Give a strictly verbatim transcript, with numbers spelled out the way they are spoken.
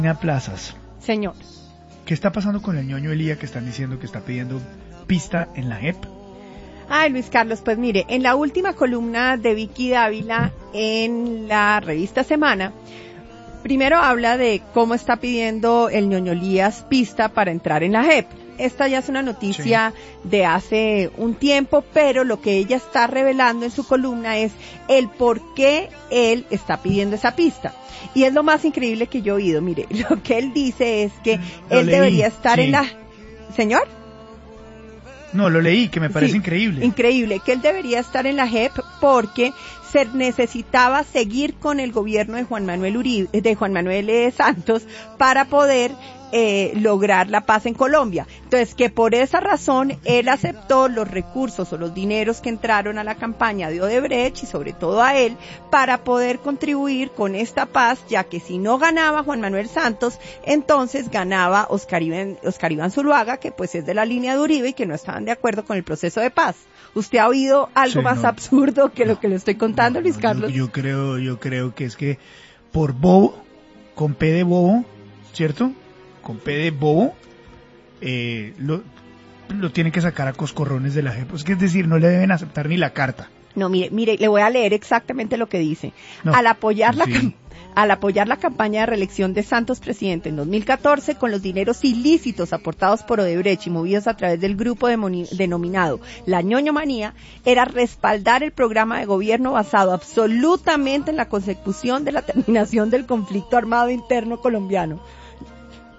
Plazas. Señor. ¿Qué está pasando con el ñoño Elía que están diciendo que está pidiendo pista en la J E P? Ay, Luis Carlos, pues mire, en la última columna de Vicky Dávila en la revista Semana, primero habla de cómo está pidiendo el ñoño Elías pista para entrar en la J E P. Esta ya es una noticia sí. de hace un tiempo, pero lo que ella está revelando en su columna es el por qué él está pidiendo esa pista. Y es lo más increíble que yo he oído. Mire, lo que él dice es que lo él leí, debería estar sí. en la... ¿Señor? No, lo leí, que me parece sí, increíble. Increíble, que él debería estar en la J E P porque se necesitaba seguir con el gobierno de Juan Manuel Uribe, de Juan Manuel eh, Santos para poder eh, lograr la paz en Colombia. Entonces, que por esa razón él aceptó los recursos o los dineros que entraron a la campaña de Odebrecht y sobre todo a él para poder contribuir con esta paz, ya que si no ganaba Juan Manuel Santos, entonces ganaba Oscar Iván, Oscar Iván Zuluaga, que pues es de la línea de Uribe y que no estaban de acuerdo con el proceso de paz. ¿Usted ha oído algo sí, más no, absurdo que lo que le estoy contando, no, Luis no, Carlos? Yo, yo creo, yo creo que es que por bobo, con P de bobo, ¿cierto? Con P de bobo, eh, lo, lo tienen que sacar a coscorrones de la J E P. Es que es decir, no le deben aceptar ni la carta. No, mire, mire, le voy a leer exactamente lo que dice. No, al apoyar la sí. al apoyar la campaña de reelección de Santos presidente en dos mil catorce con los dineros ilícitos aportados por Odebrecht y movidos a través del grupo demoni- denominado La ñoñomanía, era respaldar el programa de gobierno basado absolutamente en la consecución de la terminación del conflicto armado interno colombiano.